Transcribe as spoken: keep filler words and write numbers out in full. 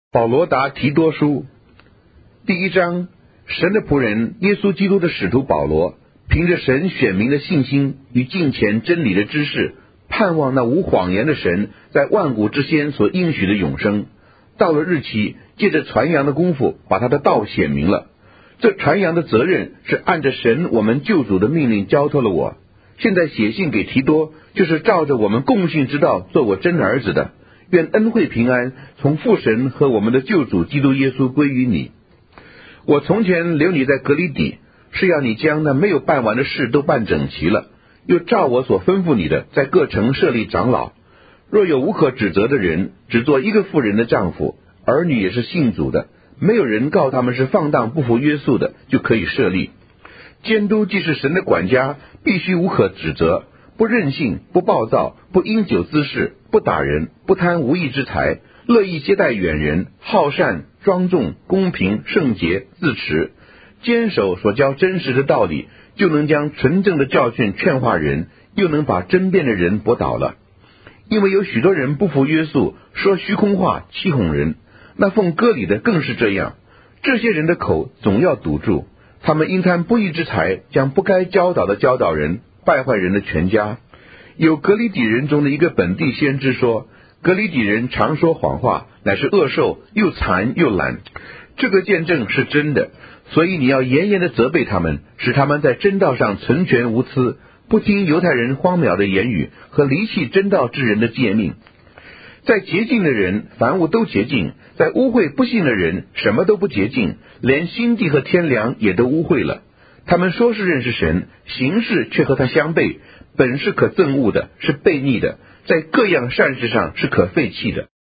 保罗答提多书第一章，神的仆人耶稣基督的使徒保罗，凭着神选民的信心与敬虔真理的知识，盼望那无谎言的神在万古之先所应许的永生，到了日期，借着传扬的功夫，把他的道显明了。这传扬的责任是按着神我们救主的命令交托了我。现在写信给提多，就是照着我们共信之道做我真儿子的。愿恩惠平安从父神和我们的救主基督耶稣归于你。我从前留你在革哩底，是要你将那没有办完的事都办整齐了，又照我所吩咐你的，在各城设立长老。若有无可指责的人，只做一个妇人的丈夫，儿女也是信主的，没有人告他们是放荡不服约束的，就可以设立。监督既是神的管家，必须无可指责，不任性，不暴躁，不因酒滋事，不打人，不贪无义之财，乐意接待远人，好善，庄重，公平，圣洁，自持，坚守所教真实的道理，就能将纯正的教训劝化人，又能把争辩的人驳倒了。因为有许多人不服约束，说虚空话，欺哄人，那奉割礼的更是这样。这些人的口总要堵住，他们因贪不义之财，将不该教导的教导人，败坏人的全家。有革哩底人中的一个本地先知说，革哩底人常说谎话，乃是恶兽，又残又懒。这个见证是真的，所以你要严严的责备他们，使他们在真道上存全无疵，不听犹太人荒谬的言语和离弃真道之人的诫命。在洁净的人，凡物都洁净；在污秽不信的人，什么都不洁净，连心地和天良也都污秽了。他们说是认识神，行事却和他相悖，本是可憎恶的，是悖逆的，在各样善事上是可废弃的。